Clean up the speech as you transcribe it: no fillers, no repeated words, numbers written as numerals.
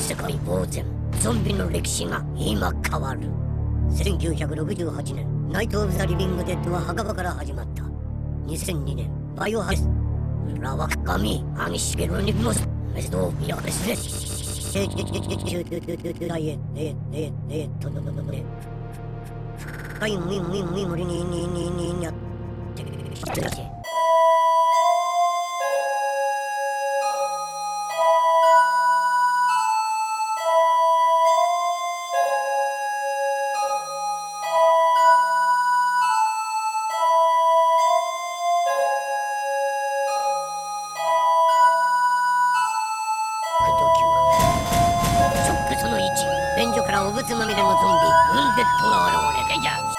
世界呆然。ゾンビの歴史が今変わる。1968年、ナイト・オブ・ザ・リビング・デッドは墓場から始まった。2002年、バイオハイス。ラワカミ、アギシゲロニモス、メスドー、ヤベスレス。その1、便所からおぶつまみれのゾンビ、ウンデッドが現れてじゃ。